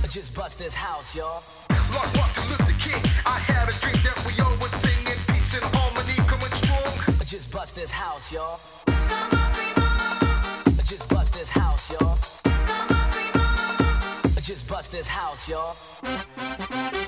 Just bust this house, y'all. Lord Martin Luther King, I had a dream that we all would sing in peace and harmony, coming strong. Just bust this house, y'all. Just bust this house, y'all. Just bust this house, y'all.